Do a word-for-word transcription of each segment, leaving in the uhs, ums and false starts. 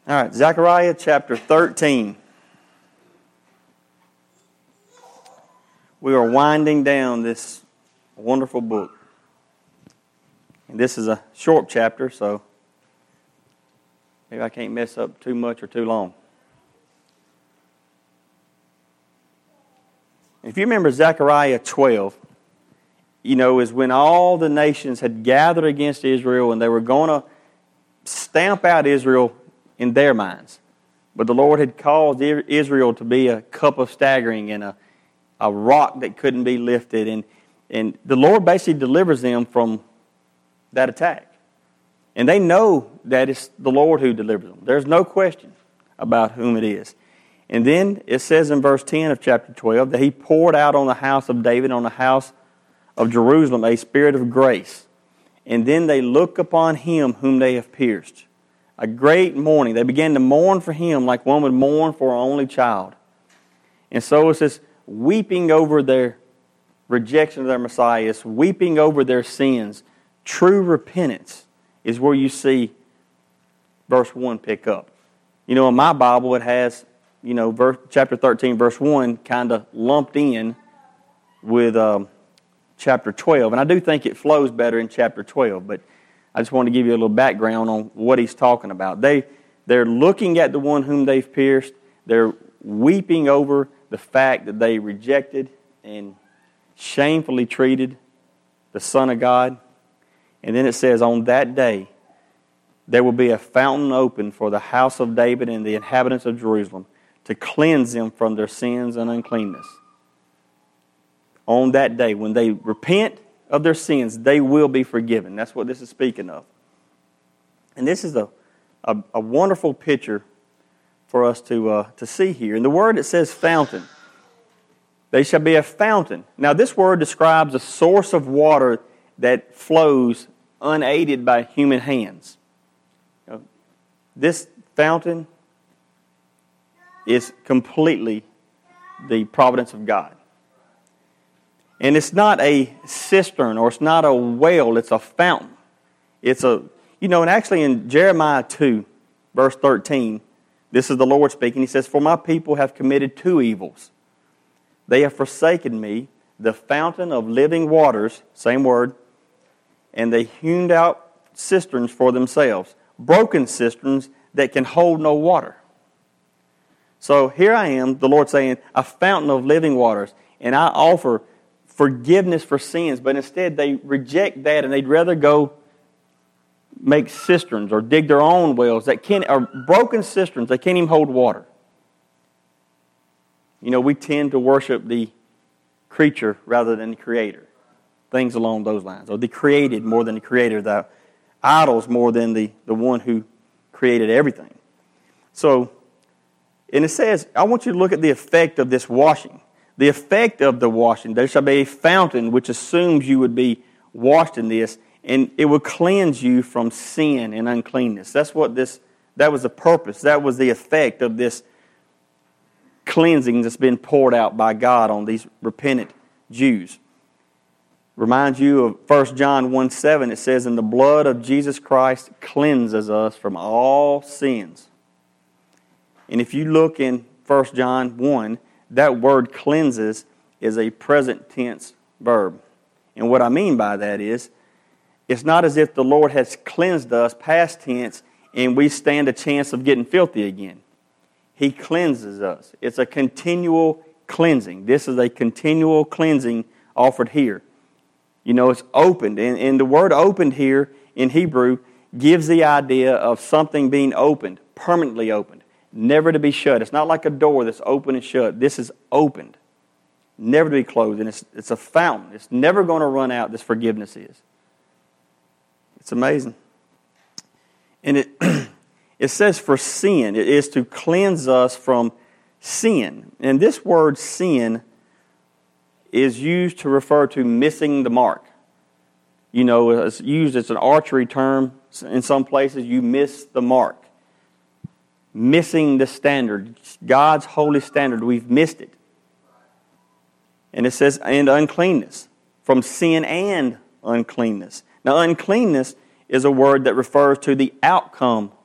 All right, Zechariah chapter thirteen. We are winding down this wonderful book. And this is a short chapter, so maybe I can't mess up too much or too long. If you remember Zechariah twelve, you know, is when all the nations had gathered against Israel and they were going to stamp out Israel in their minds. But the Lord had caused Israel to be a cup of staggering and a, a rock that couldn't be lifted. And, and the Lord basically delivers them from that attack. And they know that it's the Lord who delivers them. There's no question about whom it is. And then it says in verse ten of chapter twelve that He poured out on the house of David, on the house of Jerusalem, a spirit of grace. And then they look upon Him whom they have pierced. A great mourning. They began to mourn for Him like one would mourn for an only child. And so it's this weeping over their rejection of their Messiah. It's weeping over their sins. True repentance is where you see verse one pick up. You know, in my Bible it has, you know, verse, chapter thirteen, verse one kind of lumped in with um, chapter twelve. And I do think it flows better in chapter twelve, but I just want to give you a little background on what he's talking about. They, they're looking at the one whom they've pierced. They're weeping over the fact that they rejected and shamefully treated the Son of God. And then it says, on that day, there will be a fountain open for the house of David and the inhabitants of Jerusalem to cleanse them from their sins and uncleanness. On that day, when they repent of their sins, they will be forgiven. That's what this is speaking of. And this is a, a, a wonderful picture for us to, uh, to see here. In the word it says fountain. They shall be a fountain. Now this word describes a source of water that flows unaided by human hands. You know, this fountain is completely the providence of God. And it's not a cistern or it's not a well, it's a fountain. It's a, you know, and actually in Jeremiah two, verse thirteen, this is the Lord speaking. He says, for my people have committed two evils. They have forsaken me, the fountain of living waters, same word, and they hewn out cisterns for themselves, broken cisterns that can hold no water. So here I am, the Lord saying, a fountain of living waters, and I offer forgiveness for sins, but instead they reject that and they'd rather go make cisterns or dig their own wells that can't, or broken cisterns that can't even hold water. You know, we tend to worship the creature rather than the Creator. Things along those lines. Or the created more than the Creator. The idols more than the, the one who created everything. So, and it says, I want you to look at the effect of this washing. The effect of the washing. There shall be a fountain which assumes you would be washed in this, and it will cleanse you from sin and uncleanness. That's what this, that was the purpose. That was the effect of this cleansing that's been poured out by God on these repentant Jews. Reminds you of First John one seven. It says, and the blood of Jesus Christ cleanses us from all sins. And if you look in First John one, that word cleanses is a present tense verb. And what I mean by that is, it's not as if the Lord has cleansed us past tense and we stand a chance of getting filthy again. He cleanses us. It's a continual cleansing. This is a continual cleansing offered here. You know, it's opened. And, and the word opened here in Hebrew gives the idea of something being opened, permanently opened. Never to be shut. It's not like a door that's open and shut. This is opened. Never to be closed. And it's, it's a fountain. It's never going to run out, this forgiveness is. It's amazing. And it, it says for sin. It is to cleanse us from sin. And this word sin is used to refer to missing the mark. You know, it's used as an archery term. In some places, you miss the mark. Missing the standard. God's holy standard. We've missed it. And it says, and uncleanness. From sin and uncleanness. Now, uncleanness is a word that refers to the outcome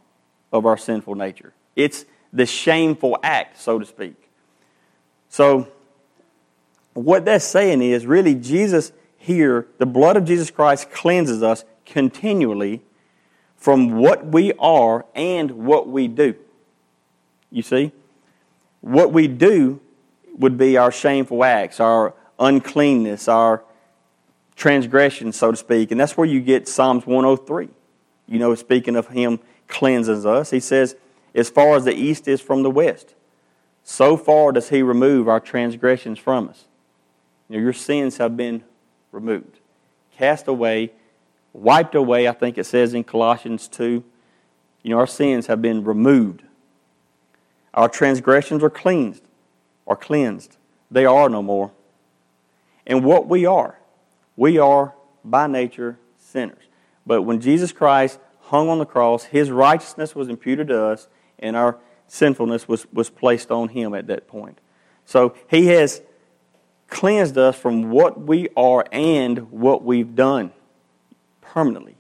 of our sinful nature. It's the shameful act, so to speak. So, what that's saying is, really, Jesus here, the blood of Jesus Christ cleanses us continually from what we are and what we do. You see? What we do would be our shameful acts, our uncleanness, our transgression, so to speak. And that's where you get Psalms one oh three. You know, speaking of Him cleanses us, He says, as far as the east is from the west, so far does He remove our transgressions from us. You know, your sins have been removed, cast away, wiped away, I think it says in Colossians two. You know, our sins have been removed. Our transgressions are cleansed, are cleansed. They are no more. And what we are, we are by nature sinners. But when Jesus Christ hung on the cross, His righteousness was imputed to us, and our sinfulness was, was placed on Him at that point. So He has cleansed us from what we are and what we've done permanently.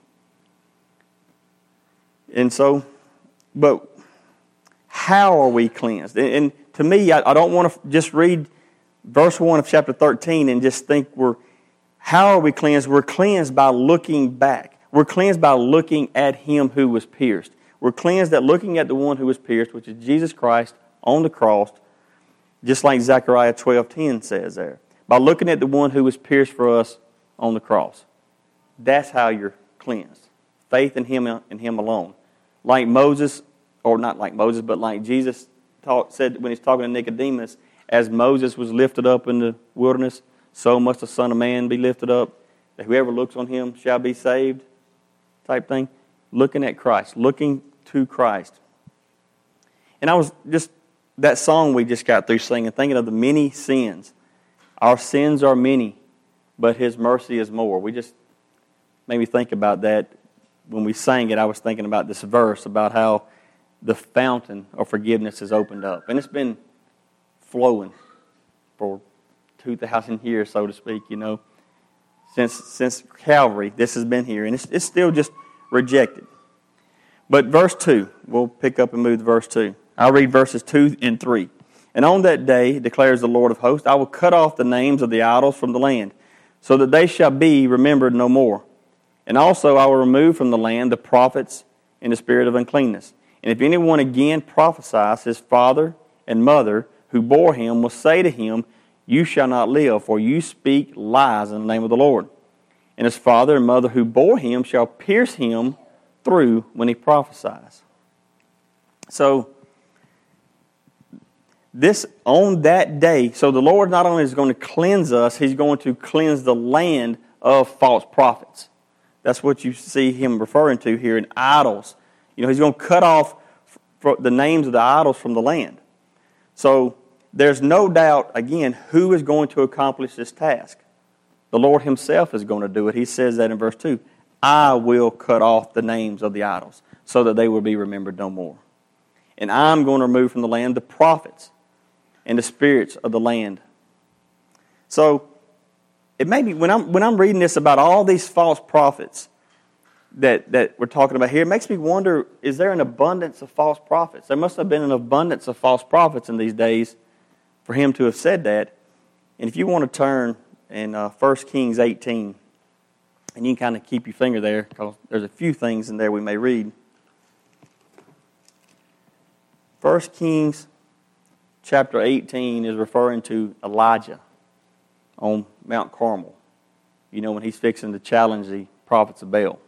And so, but how are we cleansed? And, and to me, I, I don't want to just read verse one of chapter thirteen and just think we're, how are we cleansed? We're cleansed by looking back. We're cleansed by looking at Him who was pierced. We're cleansed at looking at the one who was pierced, which is Jesus Christ on the cross, just like Zechariah twelve ten says there. By looking at the one who was pierced for us on the cross. That's how you're cleansed. Faith in Him and Him alone. Like Moses, or not like Moses, but like Jesus talk, said when He's talking to Nicodemus, as Moses was lifted up in the wilderness, so must the Son of Man be lifted up, that whoever looks on Him shall be saved, type thing. Looking at Christ, looking to Christ. And I was just, that song we just got through singing, thinking of the many sins. Our sins are many, but His mercy is more. We just made me think about that. When we sang it, I was thinking about this verse, about how the fountain of forgiveness is opened up. And it's been flowing for two thousand years, so to speak, you know. Since since Calvary, this has been here. And it's, it's still just rejected. But verse two, we'll pick up and move to verse two. I'll read verses two and three. And on that day, declares the Lord of hosts, I will cut off the names of the idols from the land, so that they shall be remembered no more. And also I will remove from the land the prophets in the spirit of uncleanness. And if anyone again prophesies, his father and mother who bore him will say to him, you shall not live, for you speak lies in the name of the Lord. And his father and mother who bore him shall pierce him through when he prophesies. So, this on that day, so the Lord not only is going to cleanse us, He's going to cleanse the land of false prophets. That's what you see Him referring to here in idols. You know, He's going to cut off the names of the idols from the land. So, there's no doubt, again, who is going to accomplish this task. The Lord Himself is going to do it. He says that in verse two. I will cut off the names of the idols so that they will be remembered no more. And I'm going to remove from the land the prophets and the spirits of the land. So, it made me, when I'm, when I'm reading this about all these false prophets that, that we're talking about here, it makes me wonder, is there an abundance of false prophets? There must have been an abundance of false prophets in these days for Him to have said that. And if you want to turn in uh, First Kings eighteen, and you can kind of keep your finger there, because there's a few things in there we may read. First Kings chapter eighteen is referring to Elijah on Mount Carmel. You know, when he's fixing to challenge the prophets of Baal.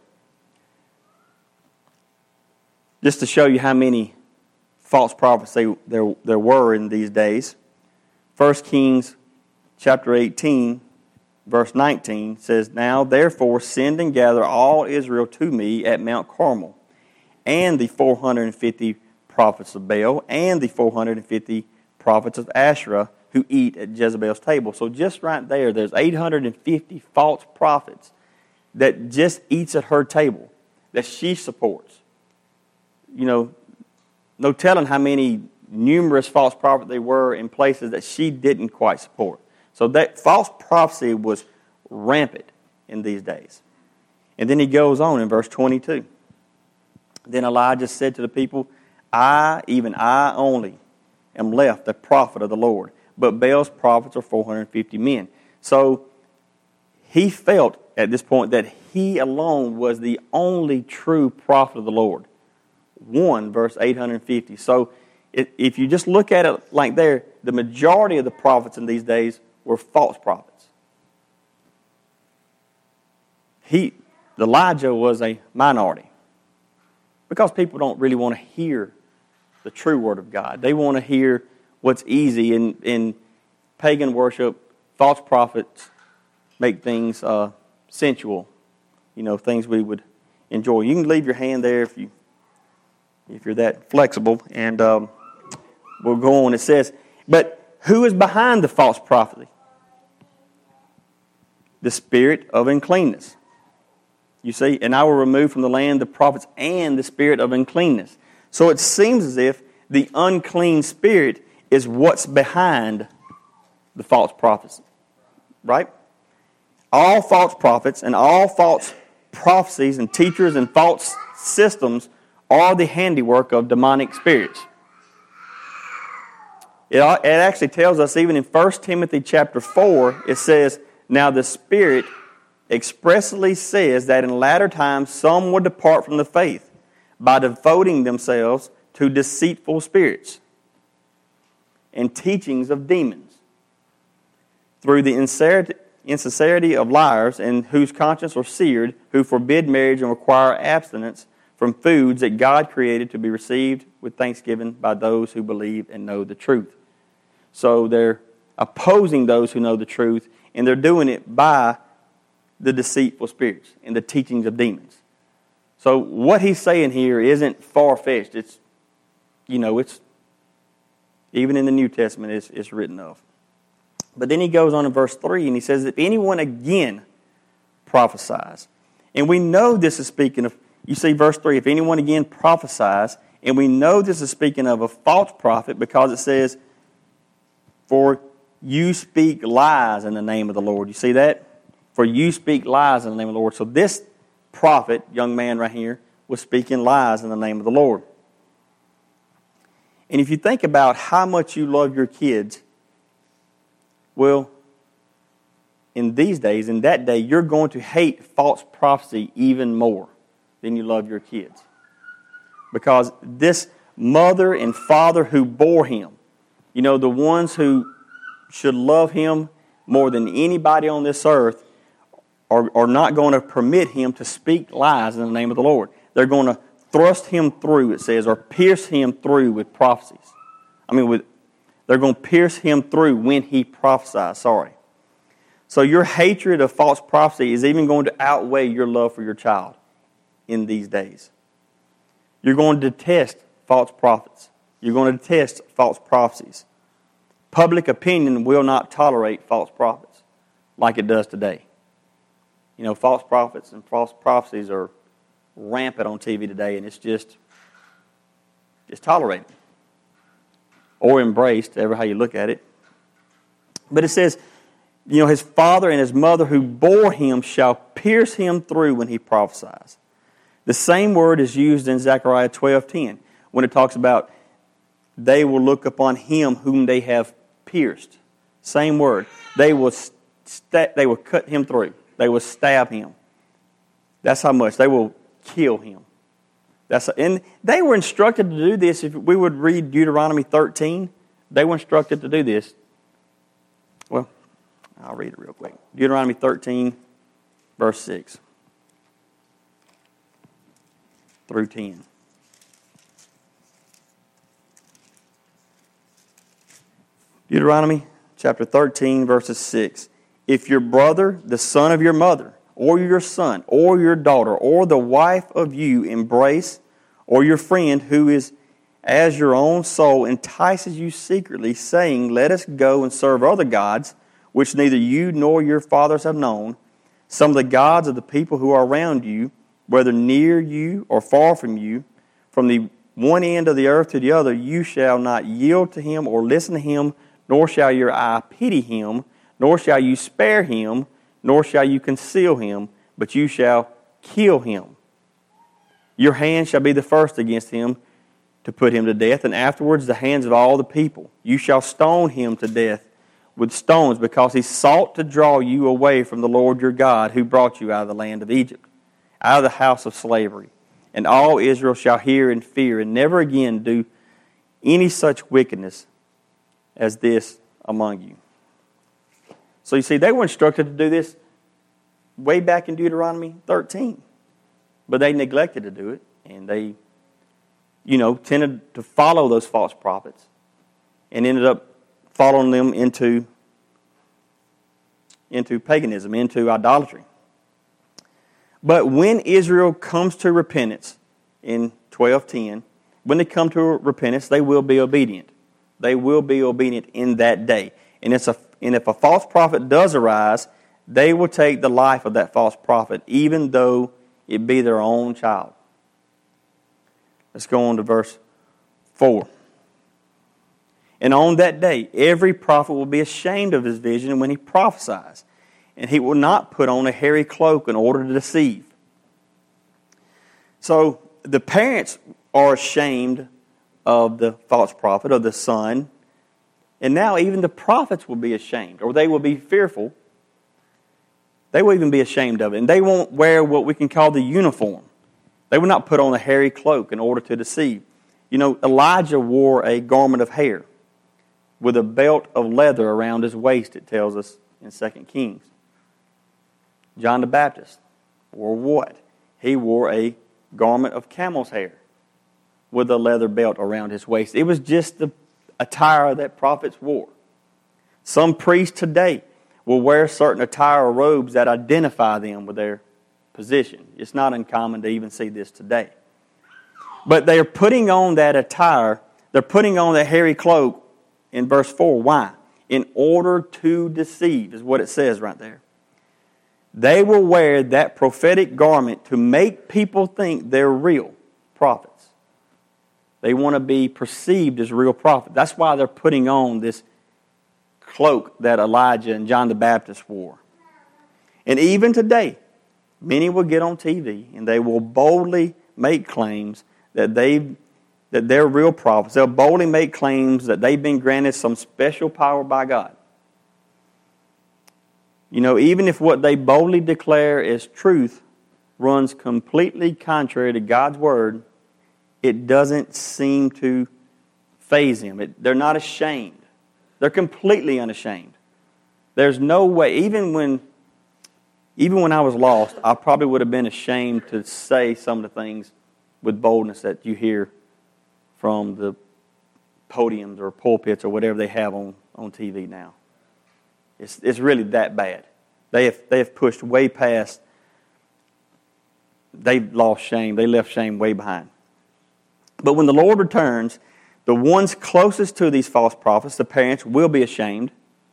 Just to show you how many false prophets they, there, there were in these days. First Kings chapter eighteen, verse nineteen says, Now therefore send and gather all Israel to me at Mount Carmel, and the four hundred fifty prophets of Baal, and the four hundred fifty prophets of Asherah, who eat at Jezebel's table. So just right there, there's eight hundred fifty false prophets that just eats at her table, that she supports. You know, no telling how many numerous false prophets there were in places that she didn't quite support. So that false prophecy was rampant in these days. And then he goes on in verse twenty-two. Then Elijah said to the people, I, even I only, am left a prophet of the Lord, but Baal's prophets are four hundred fifty men. So he felt at this point that he alone was the only true prophet of the Lord. one, verse eight hundred fifty. So if you just look at it like there, the majority of the prophets in these days were false prophets. He, Elijah was a minority because people don't really want to hear the true word of God. They want to hear what's easy. In, in pagan worship, false prophets make things uh, sensual, you know, things we would enjoy. You can leave your hand there if you if you're that flexible, and um, we'll go on. It says, but who is behind the false prophecy? The spirit of uncleanness. You see, and I will remove from the land the prophets and the spirit of uncleanness. So it seems as if the unclean spirit is what's behind the false prophecy, right? All false prophets and all false prophecies and teachers and false systems are the handiwork of demonic spirits. It, it actually tells us, even in First Timothy chapter four, it says, now the Spirit expressly says that in latter times some will depart from the faith by devoting themselves to deceitful spirits and teachings of demons, through the insincerity, insincerity of liars, and whose conscience are seared, who forbid marriage and require abstinence from foods that God created to be received with thanksgiving by those who believe and know the truth. So they're opposing those who know the truth, and they're doing it by the deceitful spirits and the teachings of demons. So what he's saying here isn't far-fetched. It's, you know, it's, even in the New Testament, it's, it's written of. But then he goes on in verse three, and he says, if anyone again prophesies, and we know this is speaking of, you see verse three, if anyone again prophesies, and we know this is speaking of a false prophet because it says, for you speak lies in the name of the Lord. You see that? For you speak lies in the name of the Lord. So this prophet, young man right here, was speaking lies in the name of the Lord. And if you think about how much you love your kids, well, in these days, in that day, you're going to hate false prophecy even more than you love your kids. Because this mother and father who bore him, you know, the ones who should love him more than anybody on this earth, are, are not going to permit him to speak lies in the name of the Lord. They're going to thrust him through, it says, or pierce him through with prophecies. I mean, with they're going to pierce him through when he prophesies, sorry. So your hatred of false prophecy is even going to outweigh your love for your child in these days. You're going to detest false prophets. You're going to detest false prophecies. Public opinion will not tolerate false prophets like it does today. You know, false prophets and false prophecies are rampant on T V today, and it's just, just tolerated. Or embraced, ever how you look at it. But it says, you know, his father and his mother who bore him shall pierce him through when he prophesies. The same word is used in Zechariah twelve ten when it talks about they will look upon him whom they have pierced. Same word. They will st- they will cut him through. They will stab him. That's how much. They will kill him. That's and they were instructed to do this. If we would read Deuteronomy thirteen, they were instructed to do this. Well, I'll read it real quick. Deuteronomy thirteen, verse six through ten. Deuteronomy chapter thirteen, verses six. If your brother, the son of your mother, or your son, or your daughter, or the wife of you embrace, or your friend who is as your own soul entices you secretly, saying, let us go and serve other gods, which neither you nor your fathers have known, some of the gods of the people who are around you, whether near you or far from you, from the one end of the earth to the other, you shall not yield to him or listen to him, nor shall your eye pity him, nor shall you spare him, nor shall you conceal him, but you shall kill him. Your hand shall be the first against him to put him to death, and afterwards the hands of all the people. You shall stone him to death with stones, because he sought to draw you away from the Lord your God, who brought you out of the land of Egypt, out of the house of slavery. And all Israel shall hear and fear, and never again do any such wickedness as this among you. So you see, they were instructed to do this way back in Deuteronomy thirteen. But they neglected to do it, and they, you know, tended to follow those false prophets and ended up following them into, into paganism, into idolatry. But when Israel comes to repentance in twelve ten, when they come to repentance, they will be obedient. They will be obedient in that day. And, it's a, and if a false prophet does arise, they will take the life of that false prophet, even though it be their own child. Let's go on to verse four. And on that day, every prophet will be ashamed of his vision when he prophesies, and he will not put on a hairy cloak in order to deceive. So the parents are ashamed of the false prophet, of the son, and now even the prophets will be ashamed, or they will be fearful. They will even be ashamed of it, and they won't wear what we can call the uniform. They will not put on a hairy cloak in order to deceive. You know, Elijah wore a garment of hair with a belt of leather around his waist, it tells us in Second Kings. John the Baptist wore what? He wore a garment of camel's hair with a leather belt around his waist. It was just the attire that prophets wore. Some priests today will wear certain attire or robes that identify them with their position. It's not uncommon to even see this today. But they are putting on that attire, they're putting on that hairy cloak in verse four. Why? In order to deceive, is what it says right there. They will wear that prophetic garment to make people think they're real prophets. They want to be perceived as real prophets. That's why they're putting on this cloak that Elijah and John the Baptist wore. And even today, many will get on T V and they will boldly make claims that they that they're real prophets. They'll boldly make claims that they've been granted some special power by God. You know, even if what they boldly declare as truth runs completely contrary to God's word, it doesn't seem to faze them. It, they're not ashamed. They're completely unashamed. There's no way, even when even when I was lost, I probably would have been ashamed to say some of the things with boldness that you hear from the podiums or pulpits or whatever they have on, on T V now. It's it's really that bad. They have they have pushed way past. They've lost shame. They left shame way behind. But when the Lord returns, the ones closest to these false prophets, the parents, will be ashamed.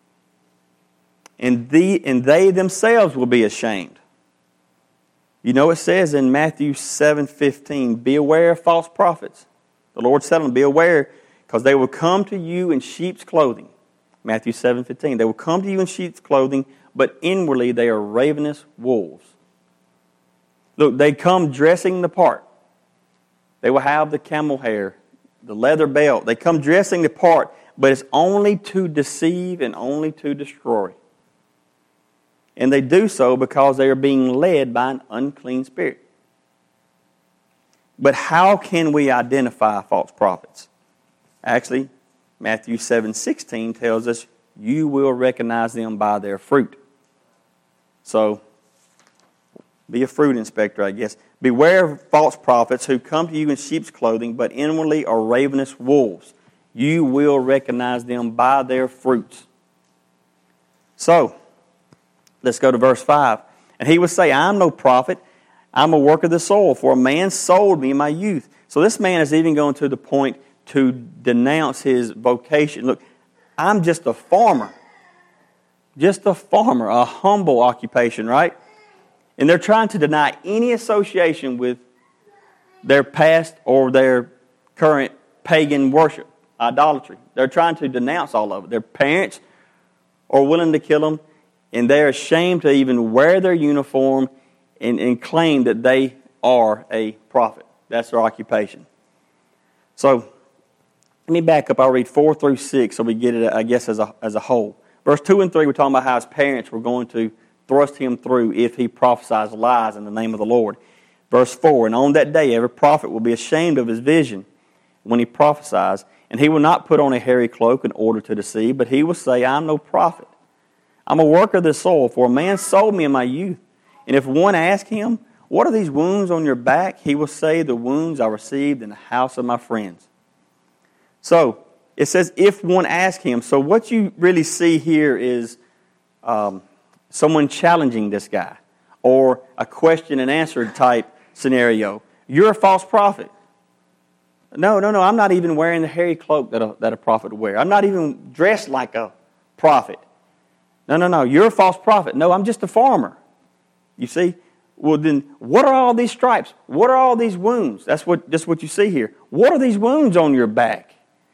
And, the, and they themselves will be ashamed. You know, it says in Matthew seven fifteen, be aware of false prophets. The Lord said to them, be aware, because they will come to you in sheep's clothing. Matthew seven fifteen, they will come to you in sheep's clothing, but inwardly they are ravenous wolves. Look, they come dressing the part. They will have the camel hair, the leather belt. They come dressing the part, but it's only to deceive and only to destroy. And they do so because they are being led by an unclean spirit. But how can we identify false prophets? Actually, Matthew seven sixteen tells us you will recognize them by their fruit. So, be a fruit inspector, I guess. Beware of false prophets who come to you in sheep's clothing, but inwardly are ravenous wolves. You will recognize them by their fruits. So, let's go to verse five. And he would say, I am no prophet. I'm a worker of the soil, for a man sold me in my youth. So this man is even going to the point to denounce his vocation. Look, I'm just a farmer. Just a farmer, a humble occupation, right? And they're trying to deny any association with their past or their current pagan worship, idolatry. They're trying to denounce all of it. Their parents are willing to kill them, and they're ashamed to even wear their uniform and, and claim that they are a prophet. That's their occupation. So, let me back up. I'll read four through six so we get it, I guess, as a, as a whole. Verse two and three, we're talking about how his parents were going to thrust him through if he prophesies lies in the name of the Lord. Verse four, and on that day every prophet will be ashamed of his vision when he prophesies, and he will not put on a hairy cloak in order to deceive, but he will say, I am no prophet. I'm a worker of the soil, for a man sold me in my youth. And if one ask him, what are these wounds on your back? He will say, the wounds I received in the house of my friends. So, it says, if one ask him. So what you really see here is um, someone challenging this guy, or a question and answer type scenario. You're a false prophet. No, no, no, I'm not even wearing the hairy cloak that a, that a prophet would wear. I'm not even dressed like a prophet. No, no, no, you're a false prophet. No, I'm just a farmer. You see? Well, then, what are all these stripes? What are all these wounds? That's what, that's what you see here. What are these wounds on your back?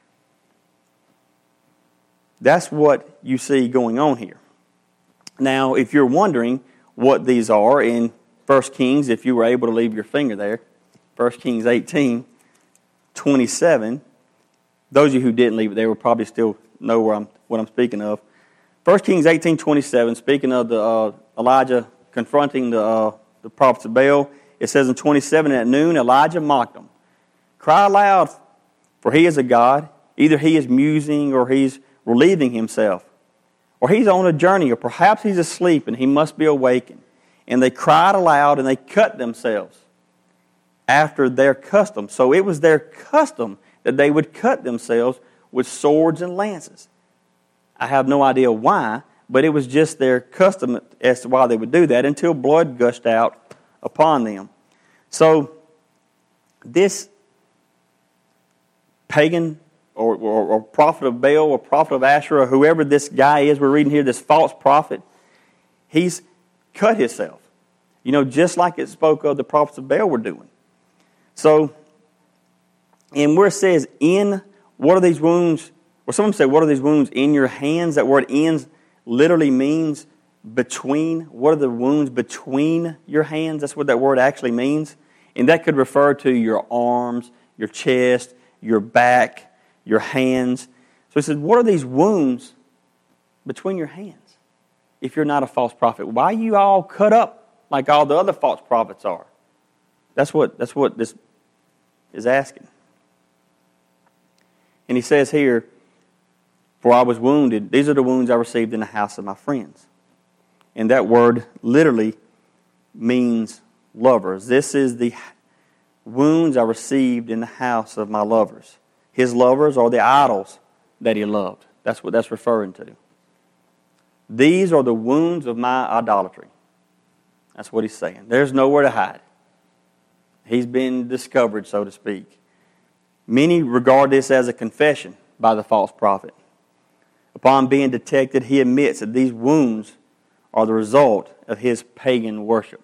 That's what you see going on here. Now, if you're wondering what these are, in First Kings, if you were able to leave your finger there, First Kings eighteen, twenty-seven, those of you who didn't leave it there will probably still know where I'm, what I'm speaking of. First Kings eighteen, twenty-seven, speaking of the uh, Elijah confronting the, uh, the prophets of Baal, it says in twenty-seven, at noon Elijah mocked them. Cry aloud, for he is a god. Either he is musing or he's relieving himself, or he's on a journey, or perhaps he's asleep and he must be awakened. And they cried aloud and they cut themselves after their custom. So it was their custom that they would cut themselves with swords and lances. I have no idea why, but it was just their custom as to why they would do that until blood gushed out upon them. So this pagan Or, or, or prophet of Baal, or prophet of Asherah, whoever this guy is we're reading here, this false prophet, he's cut himself. You know, just like it spoke of the prophets of Baal were doing. So, and where it says, in, what are these wounds, or someone say, what are these wounds in your hands? That word ends literally means between. What are the wounds between your hands? That's what that word actually means. And that could refer to your arms, your chest, your back, your hands. So he said, what are these wounds between your hands? If you're not a false prophet, why are you all cut up like all the other false prophets are? That's what, that's what this is asking. And he says here, for I was wounded, these are the wounds I received in the house of my friends. And that word literally means lovers. This is the wounds I received in the house of my lovers. His lovers are the idols that he loved. That's what that's referring to. These are the wounds of my idolatry. That's what he's saying. There's nowhere to hide. He's been discovered, so to speak. Many regard this as a confession by the false prophet. Upon being detected, he admits that these wounds are the result of his pagan worship.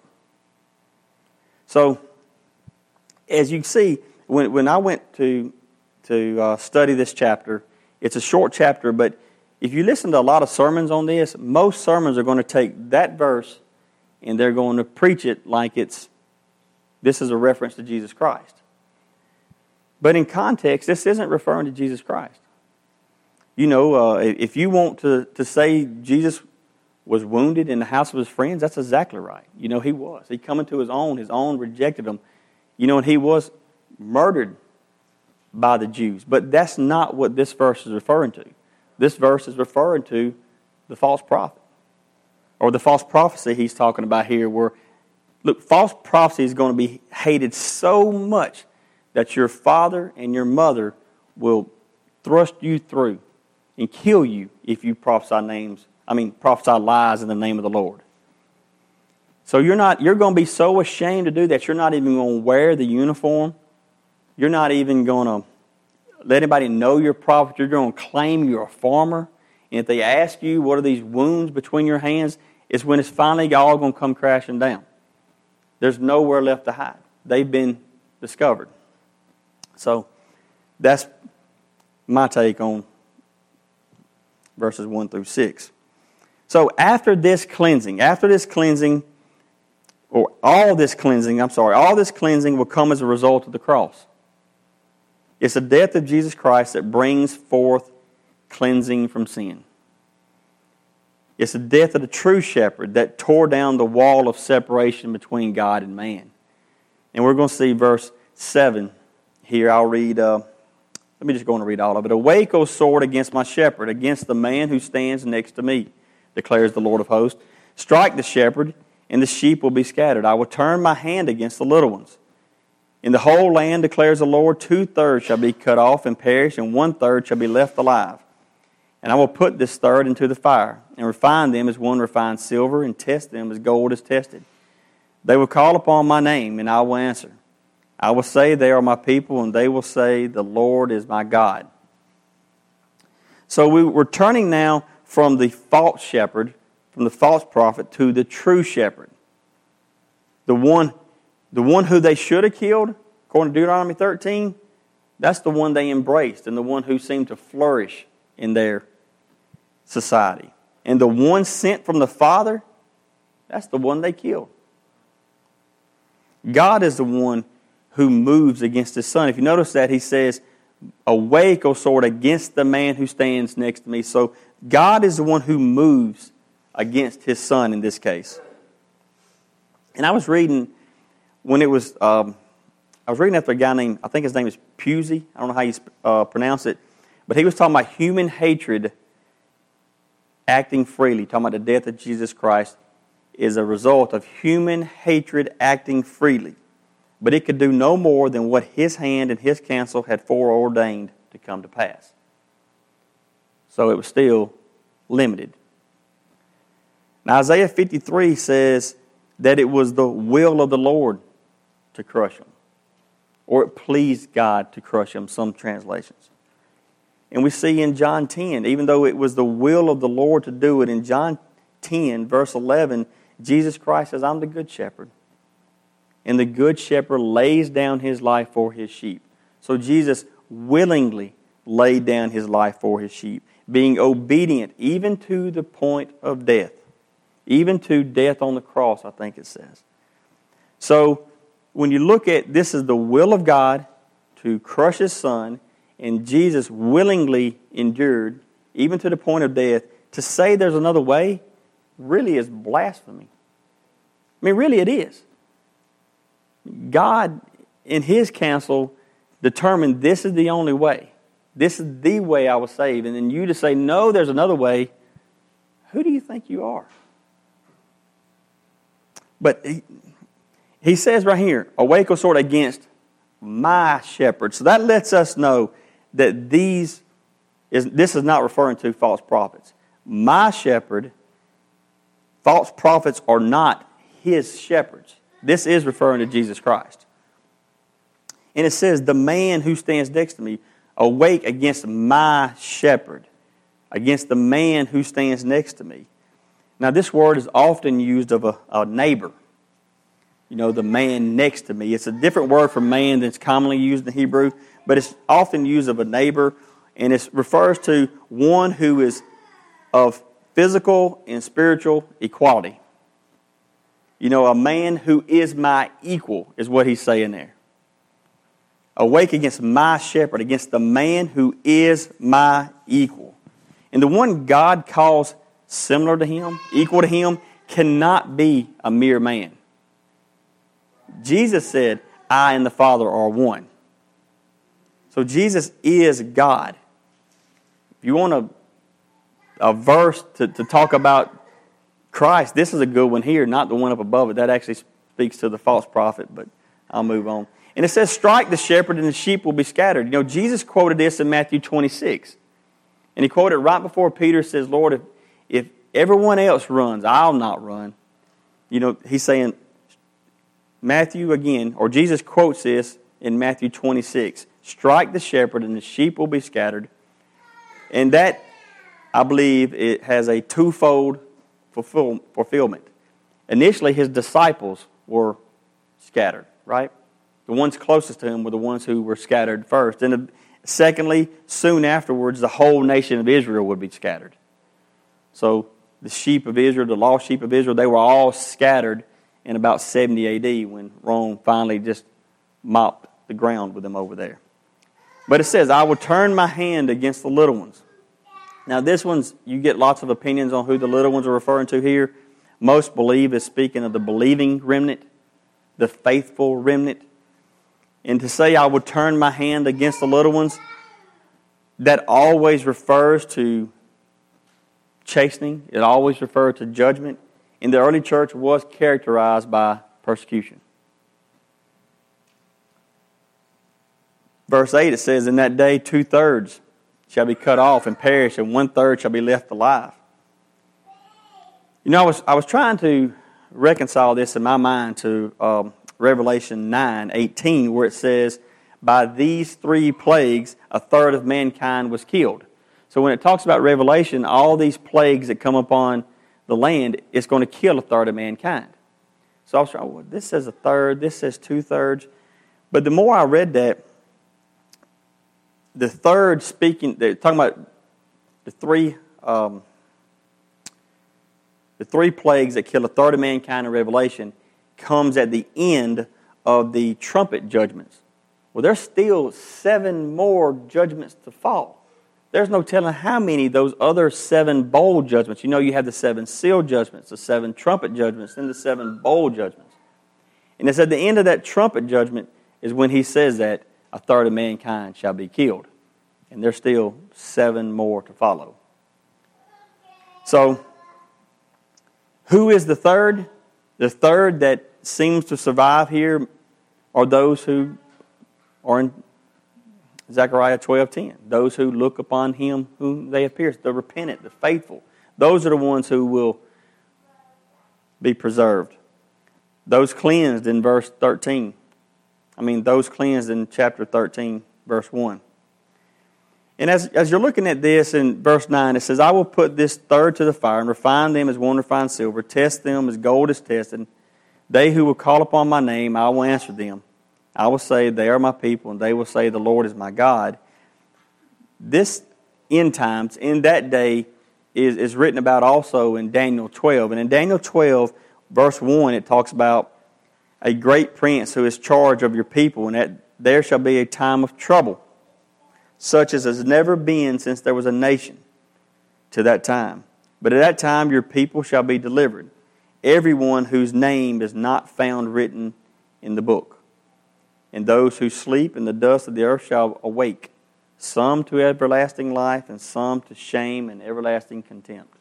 So, as you can see, when, when I went to to uh, study this chapter. It's a short chapter, but if you listen to a lot of sermons on this, most sermons are going to take that verse and they're going to preach it like it's, this is a reference to Jesus Christ. But in context, this isn't referring to Jesus Christ. You know, uh, if you want to, to say Jesus was wounded in the house of his friends, that's exactly right. You know, he was. He come into his own, his own rejected him. You know, and he was murdered by the Jews. But that's not what this verse is referring to. This verse is referring to the false prophet. Or the false prophecy he's talking about here, where, look, false prophecy is going to be hated so much that your father and your mother will thrust you through and kill you if you prophesy names, I mean prophesy lies in the name of the Lord. So you're not you're going to be so ashamed to do that, you're not even going to wear the uniform. You're not even going to let anybody know you're a prophet. You're going to claim you're a farmer. And if they ask you, what are these wounds between your hands, it's when it's finally all going to come crashing down. There's nowhere left to hide. They've been discovered. So that's my take on verses one through six. So after this cleansing, after this cleansing, or all this cleansing, I'm sorry, all this cleansing will come as a result of the cross. It's the death of Jesus Christ that brings forth cleansing from sin. It's the death of the true shepherd that tore down the wall of separation between God and man. And we're going to see verse seven here. I'll read, uh, let me just go and read all of it. Awake, O sword, against my shepherd, against the man who stands next to me, declares the Lord of hosts. Strike the shepherd, and the sheep will be scattered. I will turn my hand against the little ones. In the whole land, declares the Lord, two-thirds shall be cut off and perish, and one-third shall be left alive. And I will put this third into the fire, and refine them as one refines silver, and test them as gold is tested. They will call upon my name, and I will answer. I will say, they are my people, and they will say, the Lord is my God. So we, we're turning now from the false shepherd, from the false prophet, to the true shepherd. The one, the one who they should have killed, according to Deuteronomy thirteen, that's the one they embraced, and the one who seemed to flourish in their society. And the one sent from the Father, that's the one they killed. God is the one who moves against His Son. If you notice that, He says, awake, O sword, against the man who stands next to me. So God is the one who moves against His Son in this case. And I was reading, when it was, um, I was reading after a guy named, I think his name is Pusey. I don't know how you uh, pronounce it. But he was talking about human hatred acting freely, talking about the death of Jesus Christ is a result of human hatred acting freely. But it could do no more than what His hand and His counsel had foreordained to come to pass. So it was still limited. Now Isaiah fifty-three says that it was the will of the Lord to crush them. Or it pleased God to crush them, some translations. And we see in John ten, even though it was the will of the Lord to do it, in John ten, verse eleven, Jesus Christ says, I'm the good shepherd. And the good shepherd lays down His life for His sheep. So Jesus willingly laid down His life for His sheep, being obedient even to the point of death. Even to death on the cross, I think it says. So when you look at this is the will of God to crush His Son, and Jesus willingly endured, even to the point of death, to say there's another way really is blasphemy. I mean, really it is. God, in His counsel, determined this is the only way. This is the way I was saved. And then you to say, no, there's another way, who do you think you are? But he, he says right here, awake, O sword, against my shepherd. So that lets us know that these is this is not referring to false prophets. My shepherd, false prophets are not His shepherds. This is referring to Jesus Christ. And it says, the man who stands next to me, awake against my shepherd, against the man who stands next to me. Now this word is often used of a, a neighbor. You know, the man next to me. It's a different word for man that's commonly used in Hebrew, but it's often used of a neighbor, and it refers to one who is of physical and spiritual equality. You know, a man who is my equal is what he's saying there. Awake against my shepherd, against the man who is my equal. And the one God calls similar to Him, equal to Him, cannot be a mere man. Jesus said, I and the Father are one. So Jesus is God. If you want a, a verse to, to talk about Christ, this is a good one here, not the one up above it. That actually speaks to the false prophet, but I'll move on. And it says, strike the shepherd and the sheep will be scattered. You know, Jesus quoted this in Matthew twenty-six. And He quoted right before Peter says, Lord, if, if everyone else runs, I'll not run. You know, He's saying, Matthew again, or Jesus quotes this in Matthew twenty-six. Strike the shepherd and the sheep will be scattered. And that, I believe, it has a twofold fulfill, fulfillment. Initially, His disciples were scattered, right? The ones closest to Him were the ones who were scattered first. And secondly, soon afterwards, the whole nation of Israel would be scattered. So the sheep of Israel, the lost sheep of Israel, they were all scattered. in about seventy A D when Rome finally just mopped the ground with them over there. But it says, I will turn my hand against the little ones. Now this one's, you get lots of opinions on who the little ones are referring to here. Most believe is speaking of the believing remnant, the faithful remnant. And to say I will turn my hand against the little ones, that always refers to chastening. It always refers to judgment. And the early church was characterized by persecution. Verse eight, it says, in that day two-thirds shall be cut off and perish, and one-third shall be left alive. You know, I was, I was trying to reconcile this in my mind to um, Revelation nine eighteen, where it says, by these three plagues, a third of mankind was killed. So when it talks about Revelation, all these plagues that come upon the land, it's going to kill a third of mankind. So I was trying, well, this says a third, this says two-thirds. But the more I read that, the third speaking, they're talking about the three, um, the three plagues that kill a third of mankind in Revelation comes at the end of the trumpet judgments. Well, there's still seven more judgments to fall. There's no telling how many those other seven bowl judgments. You know, you have the seven seal judgments, the seven trumpet judgments, then the seven bowl judgments. And it's at the end of that trumpet judgment is when he says that a third of mankind shall be killed. And there's still seven more to follow. So, who is the third? The third that seems to survive here are those who are in Zechariah twelve ten. Those who look upon him whom they have pierced, the repentant, the faithful. Those are the ones who will be preserved. Those cleansed in verse thirteen. I mean, those cleansed in chapter thirteen, verse one. And as, as you're looking at this in verse nine, it says, I will put this third to the fire and refine them as one refines silver, test them as gold is tested. They who will call upon my name, I will answer them. I will say, they are my people, and they will say, the Lord is my God. This end times, in that day, is, is written about also in Daniel twelve. And in Daniel twelve, verse one, it talks about a great prince who is charge of your people, and that there shall be a time of trouble, such as has never been since there was a nation to that time. But at that time your people shall be delivered, everyone whose name is not found written in the book. And those who sleep in the dust of the earth shall awake, some to everlasting life, and some to shame and everlasting contempt.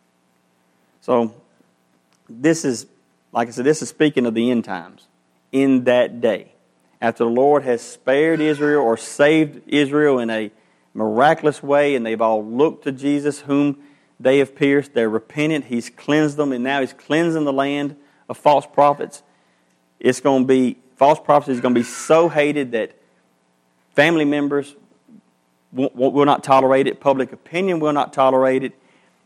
So, this is, like I said, this is speaking of the end times. In that day, after the Lord has spared Israel or saved Israel in a miraculous way, and they've all looked to Jesus, whom they have pierced, they're repentant, He's cleansed them, and now He's cleansing the land of false prophets. It's going to be, false prophecy is going to be so hated that family members will, will not tolerate it, public opinion will not tolerate it.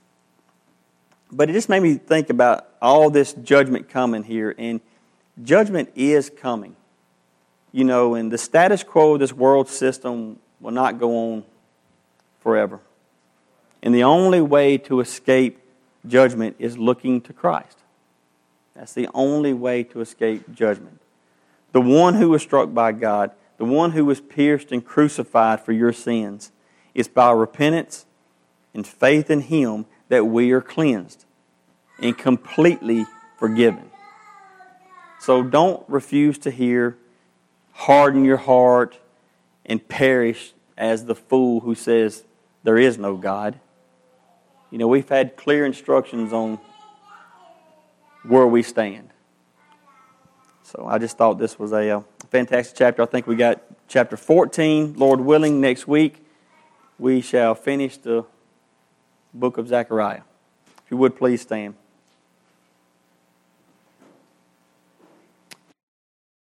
But it just made me think about all this judgment coming here, and judgment is coming. You know, and the status quo of this world system will not go on forever. And the only way to escape judgment is looking to Christ. That's the only way to escape judgment. The one who was struck by God, the one who was pierced and crucified for your sins, it's by repentance and faith in Him that we are cleansed and completely forgiven. So don't refuse to hear, harden your heart, and perish as the fool who says there is no God. You know, we've had clear instructions on where we stand. So I just thought this was a, a fantastic chapter. I think we got chapter fourteen, Lord willing, next week we shall finish the book of Zechariah. If you would please stand.